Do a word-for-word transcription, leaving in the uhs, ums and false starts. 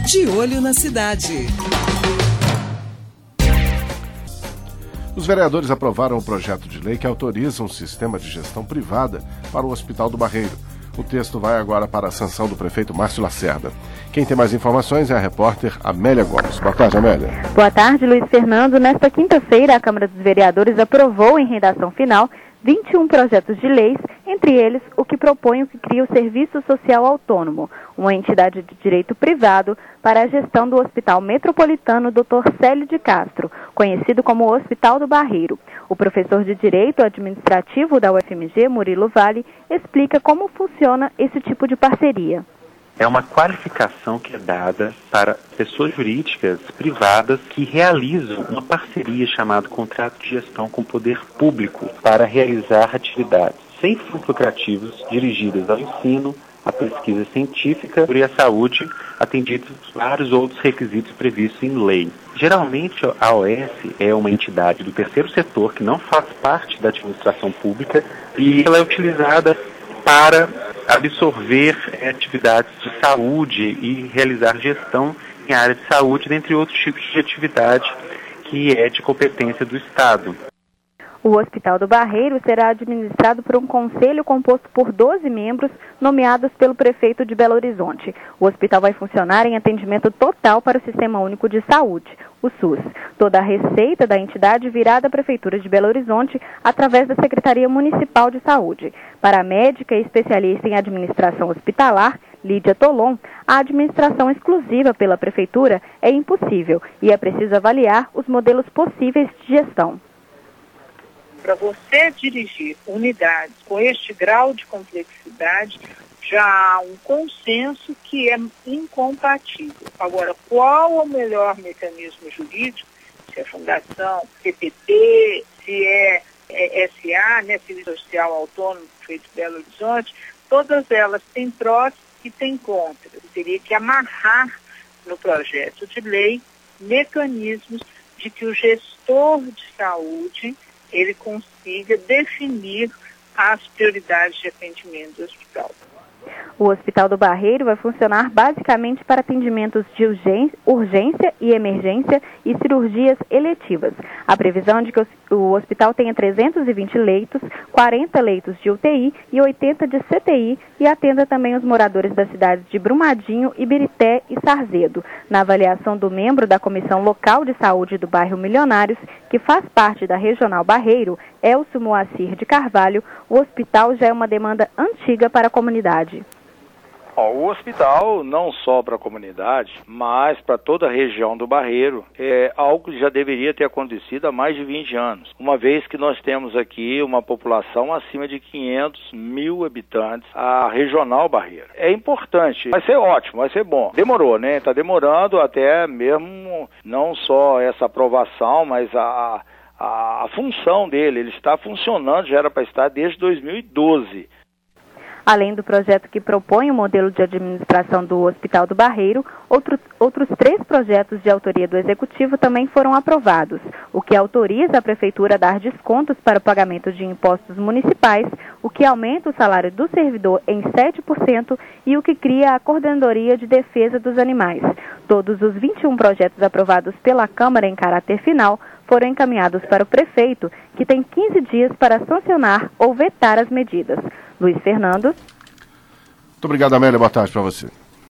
De Olho na Cidade. Os vereadores aprovaram o projeto de lei que autoriza um sistema de gestão privada para o Hospital do Barreiro. O texto vai agora para a sanção do prefeito Márcio Lacerda. Quem tem mais informações é a repórter Amélia Gomes. Boa tarde, Amélia. Boa tarde, Luiz Fernando. Nesta quinta-feira, a Câmara dos Vereadores aprovou em redação final vinte e um projetos de leis, entre eles o que propõe o que cria o Serviço Social Autônomo, uma entidade de direito privado para a gestão do Hospital Metropolitano doutor Célio de Castro, conhecido como Hospital do Barreiro. O professor de Direito Administrativo da U F M G, Murilo Vale, explica como funciona esse tipo de parceria. É uma qualificação que é dada para pessoas jurídicas privadas que realizam uma parceria chamada contrato de gestão com o poder público para realizar atividades sem fins lucrativos dirigidas ao ensino, à pesquisa científica e à saúde, atendidos vários outros requisitos previstos em lei. Geralmente, a O S é uma entidade do terceiro setor que não faz parte da administração pública e ela é utilizada para absorver é, atividades de saúde e realizar gestão em área de saúde, dentre outros tipos de atividade que é de competência do Estado. O Hospital do Barreiro será administrado por um conselho composto por doze membros nomeados pelo prefeito de Belo Horizonte. O hospital vai funcionar em atendimento total para o Sistema Único de Saúde, o SUS. Toda a receita da entidade virá da Prefeitura de Belo Horizonte através da Secretaria Municipal de Saúde. Para a médica e especialista em administração hospitalar, Lídia Tolon, a administração exclusiva pela Prefeitura é impossível e é preciso avaliar os modelos possíveis de gestão. Para você dirigir unidades com este grau de complexidade, já há um consenso que é incompatível. Agora, qual o melhor mecanismo jurídico? Se é fundação, P P P, se é, é S A, né, Serviço Social Autônomo, feito em Belo Horizonte, todas elas têm prós e têm contras. Teria que amarrar no projeto de lei mecanismos de que o gestor de saúde ele consiga definir as prioridades de atendimento do hospital. O Hospital do Barreiro vai funcionar basicamente para atendimentos de urgência e emergência e cirurgias eletivas. A previsão é de que o hospital tenha trezentos e vinte leitos, quarenta leitos de U T I e oitenta de C T I e atenda também os moradores das cidades de Brumadinho, Ibirité e Sarzedo. Na avaliação do membro da Comissão Local de Saúde do bairro Milionários, que faz parte da Regional Barreiro, Elcio Moacir de Carvalho, o hospital já é uma demanda antiga para a comunidade. O hospital, não só para a comunidade, mas para toda a região do Barreiro, é algo que já deveria ter acontecido há mais de vinte anos. Uma vez que nós temos aqui uma população acima de quinhentos mil habitantes, a regional Barreiro. É importante, vai ser ótimo, vai ser bom. Demorou, né? Está demorando até mesmo não só essa aprovação, mas a, a, a função dele. Ele está funcionando, já era para estar desde dois mil e doze. Além do projeto que propõe o modelo de administração do Hospital do Barreiro, outro, outros três projetos de autoria do Executivo também foram aprovados, o que autoriza a Prefeitura a dar descontos para o pagamento de impostos municipais, o que aumenta o salário do servidor em sete por cento e o que cria a Coordenadoria de Defesa dos Animais. Todos os vinte e um projetos aprovados pela Câmara em caráter final foram encaminhados para o prefeito, que tem quinze dias para sancionar ou vetar as medidas. Luiz Fernando. Muito obrigado, Amélia. Boa tarde para você.